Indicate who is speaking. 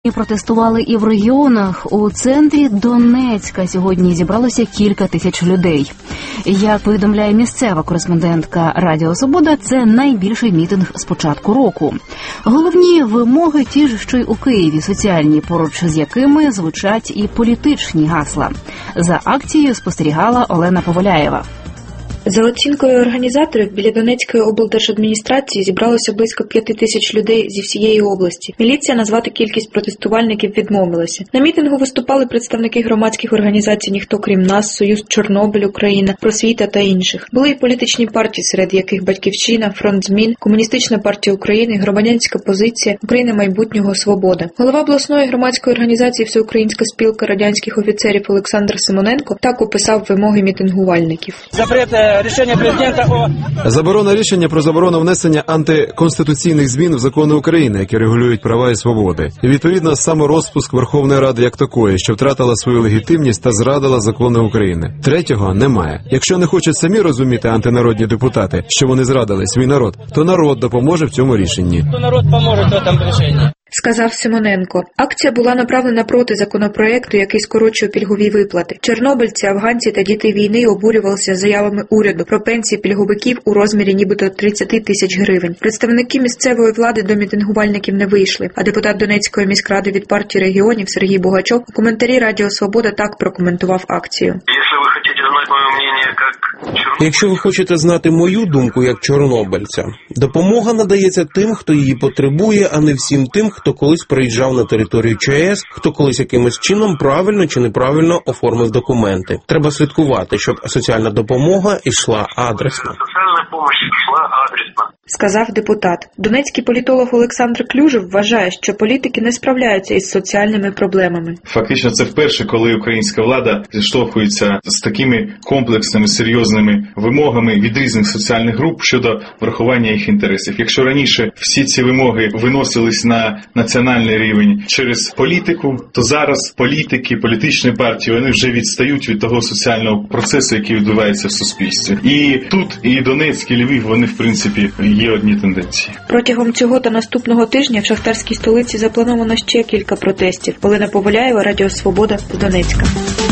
Speaker 1: Протестували і в регіонах. У центрі Донецька сьогодні зібралося кілька тисяч людей. Як повідомляє місцева кореспондентка Радіо Свобода, це найбільший мітинг з початку року. Головні вимоги ті ж, що й у Києві, соціальні, поруч з якими звучать і політичні гасла. За акцією спостерігала Олена Поваляєва.
Speaker 2: За оцінкою організаторів, біля Донецької облдержадміністрації зібралося близько 5 тисяч людей зі всієї області. Міліція назвати кількість протестувальників відмовилася. На мітингу виступали представники громадських організацій «Ніхто крім нас», «Союз Чорнобиль Україна», «Просвіта» та інших. Були й політичні партії, серед яких «Батьківщина», «Фронт змін», Комуністична партія України, Громадянська позиція, Україна майбутнього, Свобода. Голова обласної громадської організації «Всеукраїнська спілка радянських офіцерів» Олександр Симоненко так описав вимоги мітингувальників.
Speaker 3: Заборона рішення про заборону внесення антиконституційних змін в закони України, які регулюють права і свободи. І, відповідно, саморозпуск Верховної Ради як такої, що втратила свою легітимність та зрадила закони України. Третього немає. Якщо не хочуть самі розуміти антинародні депутати, що вони зрадили свій народ, то народ допоможе в цьому рішенні.
Speaker 2: То народ поможе в цьому рішенні. Сказав Симоненко. Акція була направлена проти законопроекту, який скорочує пільгові виплати. Чорнобильці, афганці та діти війни обурювалися заявами уряду про пенсії пільговиків у розмірі нібито 30 тисяч гривень. Представники місцевої влади до мітингувальників не вийшли, а депутат Донецької міськради від партії регіонів Сергій Бугачов у коментарі Радіо Свобода так прокоментував акцію.
Speaker 4: Якщо ви хочете знати мою думку як чорнобильця, допомога надається тим, хто її потребує, а не всім тим, хто колись приїжджав на територію ЧАЕС, хто колись якимось чином правильно чи неправильно оформив документи. Треба слідкувати, щоб соціальна допомога йшла адресно.
Speaker 2: Сказав депутат. Донецький політолог Олександр Клюжев вважає, що політики не справляються із соціальними проблемами.
Speaker 5: Фактично це вперше, коли українська влада зіштовхується з такими комплексними, серйозними вимогами від різних соціальних груп щодо врахування їх інтересів. Якщо раніше всі ці вимоги виносились на національний рівень через політику, то зараз політики, політичні партії, вони вже відстають від того соціального процесу, який відбувається в суспільстві. І тут, і Донецьк, і Львів, вони, в принципі, є одні тенденції.
Speaker 2: Протягом цього та наступного тижня в шахтарській столиці заплановано ще кілька протестів. Олена Поваляєва, Радіо Свобода, з Донецька.